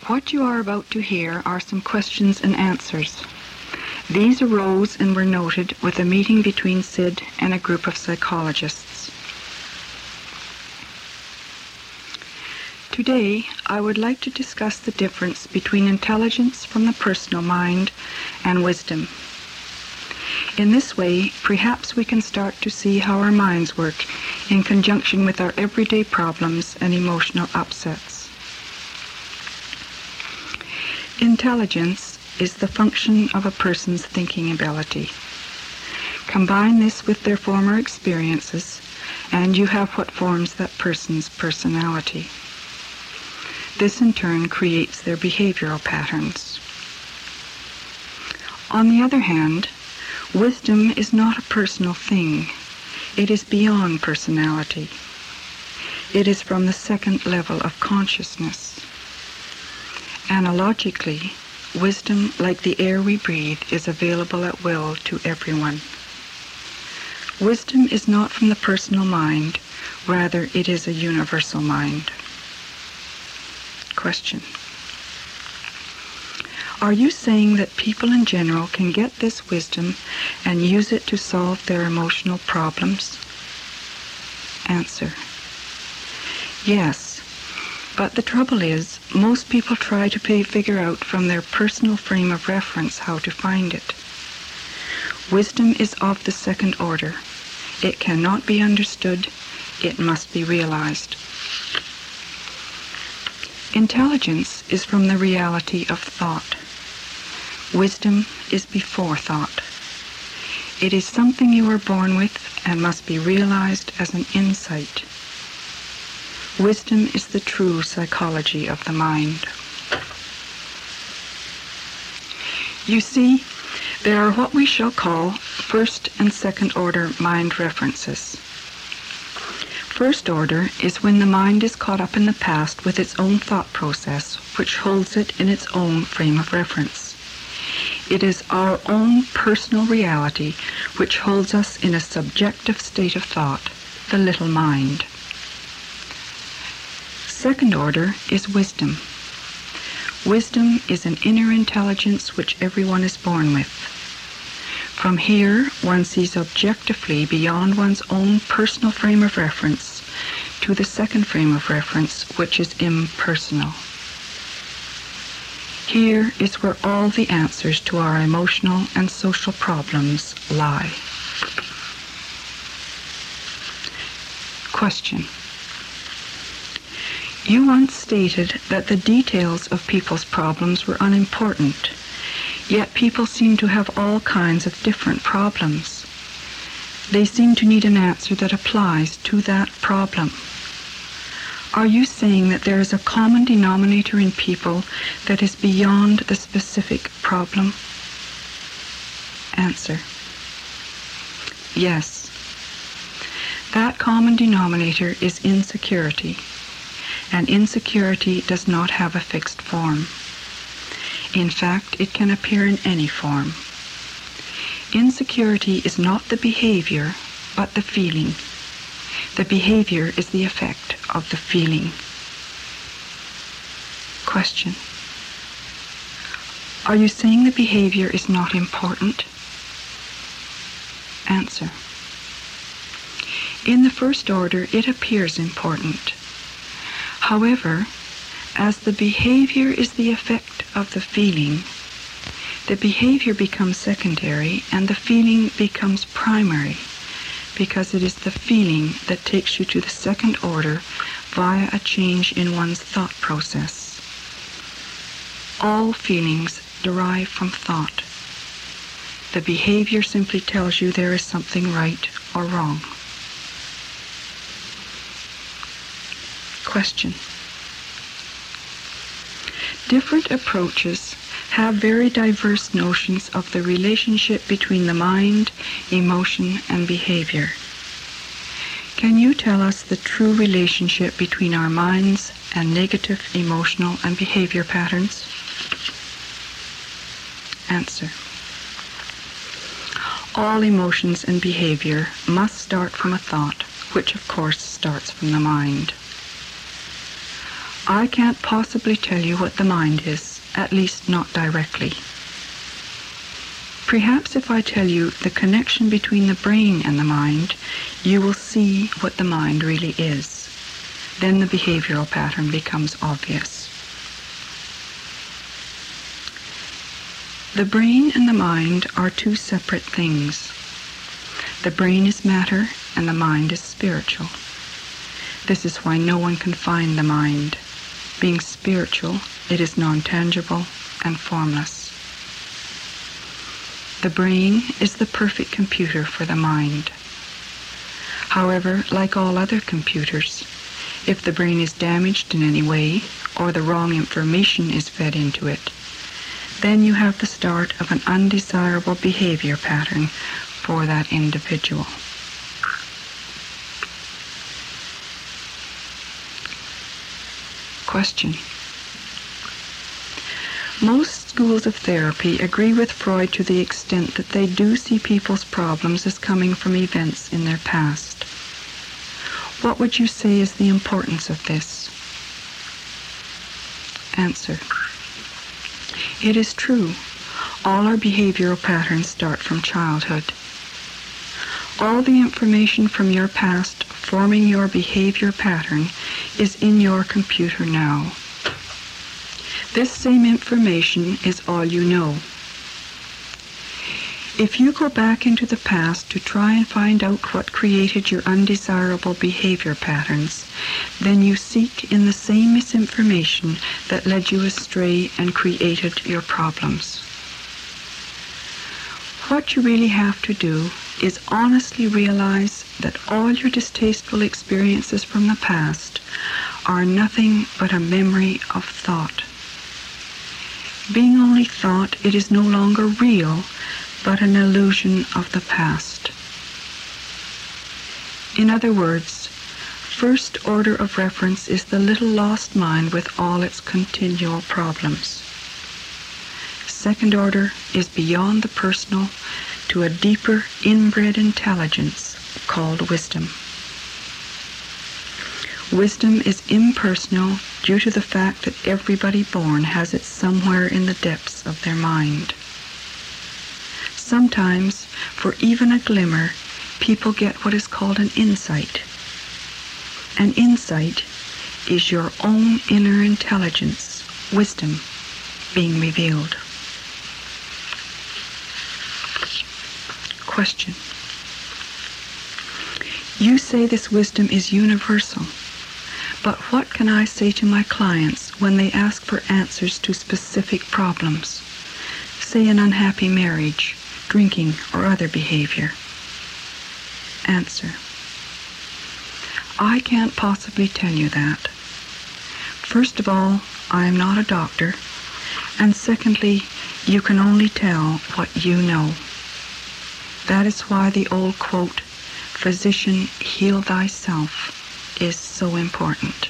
What you are about to hear are some questions and answers. These arose and were noted with a meeting between Sid and a group of psychologists. Today, I would like to discuss the difference between intelligence from the personal mind and wisdom. In this way, perhaps we can start to see how our minds work in conjunction with our everyday problems and emotional upsets. Intelligence is the function of a person's thinking ability. Combine this with their former experiences, and you have what forms that person's personality. This in turn creates their behavioral patterns. On the other hand, wisdom is not a personal thing. It is beyond personality. It is from the second level of consciousness. Analogically, wisdom, like the air we breathe, is available at will to everyone. Wisdom is not from the personal mind, rather it is a universal mind. Question. Are you saying that people in general can get this wisdom and use it to solve their emotional problems? Answer. Yes, but the trouble is, most people try to figure out from their personal frame of reference how to find it. Wisdom is of the second order. It cannot be understood. It must be realized. Intelligence is from the reality of thought. Wisdom is before thought. It is something you are born with and must be realized as an insight. Wisdom is the true psychology of the mind. You see, there are what we shall call first and second order mind references. First order is when the mind is caught up in the past with its own thought process, which holds it in its own frame of reference. It is our own personal reality which holds us in a subjective state of thought, the little mind. Second order is wisdom. Wisdom is an inner intelligence which everyone is born with. From here, one sees objectively beyond one's own personal frame of reference to the second frame of reference, which is impersonal. Here is where all the answers to our emotional and social problems lie. Question. You once stated that the details of people's problems were unimportant. Yet people seem to have all kinds of different problems. They seem to need an answer that applies to that problem. Are you saying that there is a common denominator in people that is beyond the specific problem? Answer. Yes. That common denominator is insecurity, and insecurity does not have a fixed form. In fact, it can appear in any form. Insecurity is not the behavior, but the feeling. The behavior is the effect of the feeling. Question. Are you saying the behavior is not important? Answer. In the first order, it appears important. However, as the behavior is the effect of the feeling, the behavior becomes secondary and the feeling becomes primary, because it is the feeling that takes you to the second order via a change in one's thought process. All feelings derive from thought. The behavior simply tells you there is something right or wrong. Question. Different approaches have very diverse notions of the relationship between the mind, emotion, and behavior. Can you tell us the true relationship between our minds and negative emotional and behavior patterns? Answer. All emotions and behavior must start from a thought, which of course starts from the mind. I can't possibly tell you what the mind is, at least not directly. Perhaps if I tell you the connection between the brain and the mind, you will see what the mind really is. Then the behavioral pattern becomes obvious. The brain and the mind are two separate things. The brain is matter and the mind is spiritual. This is why no one can find the mind. Being spiritual, it is non-tangible and formless. The brain is the perfect computer for the mind. However, like all other computers, if the brain is damaged in any way or the wrong information is fed into it, then you have the start of an undesirable behavior pattern for that individual. Question. Most schools of therapy agree with Freud to the extent that they do see people's problems as coming from events in their past. What would you say is the importance of this? Answer. It is true. All our behavioral patterns start from childhood. All the information from your past forming your behavior pattern is in your computer now. This same information is all you know. If you go back into the past to try and find out what created your undesirable behavior patterns, then you seek in the same misinformation that led you astray and created your problems. What you really have to do is honestly realize that all your distasteful experiences from the past are nothing but a memory of thought. Being only thought, it is no longer real, but an illusion of the past. In other words, first order of reference is the little lost mind with all its continual problems. Second order is beyond the personal to a deeper inbred intelligence called wisdom. Wisdom is impersonal due to the fact that everybody born has it somewhere in the depths of their mind. Sometimes, for even a glimmer, people get what is called an insight. An insight is your own inner intelligence, wisdom, being revealed. Question. You say this wisdom is universal, but what can I say to my clients when they ask for answers to specific problems, say an unhappy marriage, drinking, or other behavior? Answer. I can't possibly tell you that. First of all, I am not a doctor, and secondly, you can only tell what you know. That is why the old quote, "Physician, heal thyself," is so important.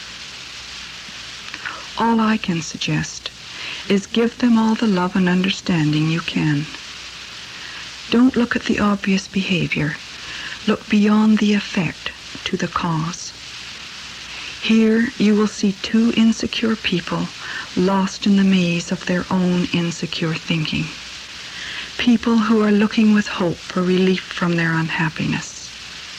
All I can suggest is give them all the love and understanding you can. Don't look at the obvious behavior. Look beyond the effect to the cause. Here you will see two insecure people lost in the maze of their own insecure thinking. People who are looking with hope for relief from their unhappiness.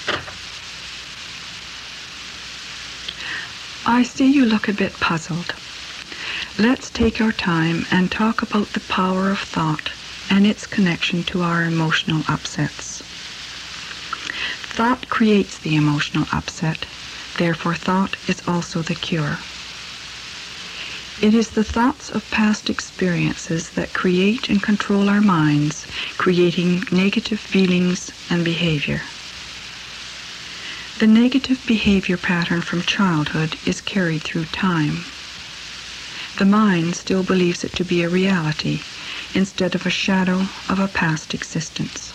I see you look a bit puzzled. Let's take our time and talk about the power of thought and its connection to our emotional upsets. Thought creates the emotional upset, therefore thought is also the cure. It is the thoughts of past experiences that create and control our minds, creating negative feelings and behavior. The negative behavior pattern from childhood is carried through time. The mind still believes it to be a reality instead of a shadow of a past existence.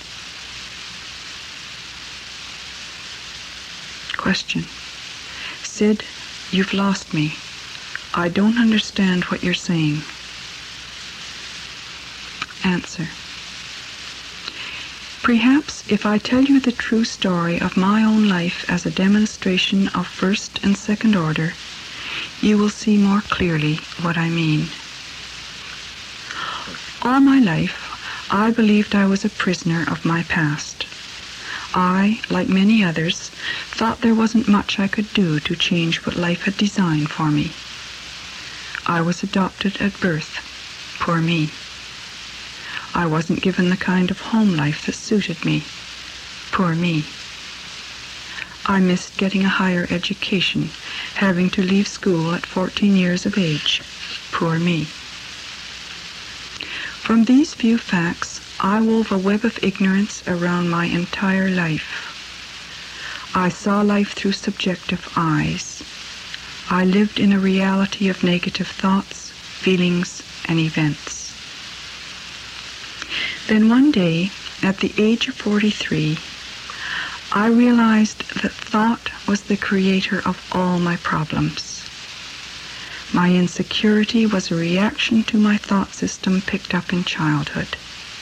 Question. Sid, you've lost me. I don't understand what you're saying. Answer. Perhaps if I tell you the true story of my own life as a demonstration of first and second order, you will see more clearly what I mean. All my life, I believed I was a prisoner of my past. I, like many others, thought there wasn't much I could do to change what life had designed for me. I was adopted at birth. Poor me. I wasn't given the kind of home life that suited me. Poor me. I missed getting a higher education, having to leave school at 14 years of age. Poor me. From these few facts, I wove a web of ignorance around my entire life. I saw life through subjective eyes. I lived in a reality of negative thoughts, feelings, and events. Then one day, at the age of 43, I realized that thought was the creator of all my problems. My insecurity was a reaction to my thought system picked up in childhood.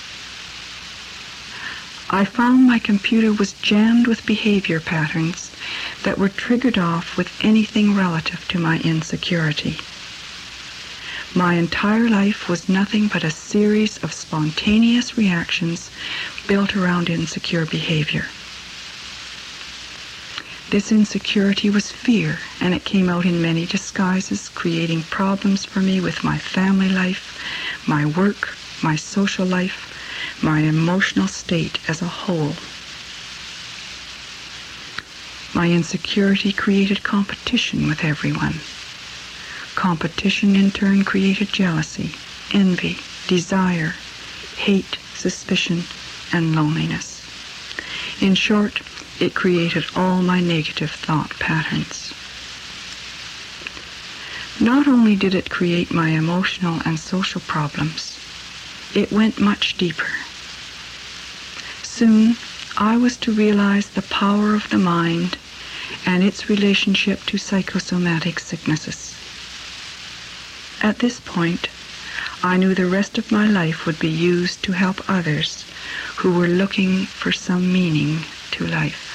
I found my computer was jammed with behavior patterns that were triggered off with anything relative to my insecurity. My entire life was nothing but a series of spontaneous reactions built around insecure behavior. This insecurity was fear, and it came out in many disguises, creating problems for me with my family life, my work, my social life, my emotional state as a whole. My insecurity created competition with everyone. Competition in turn created jealousy, envy, desire, hate, suspicion, and loneliness. In short, it created all my negative thought patterns. Not only did it create my emotional and social problems, it went much deeper. Soon, I was to realize the power of the mind and its relationship to psychosomatic sicknesses. At this point, I knew the rest of my life would be used to help others who were looking for some meaning to life.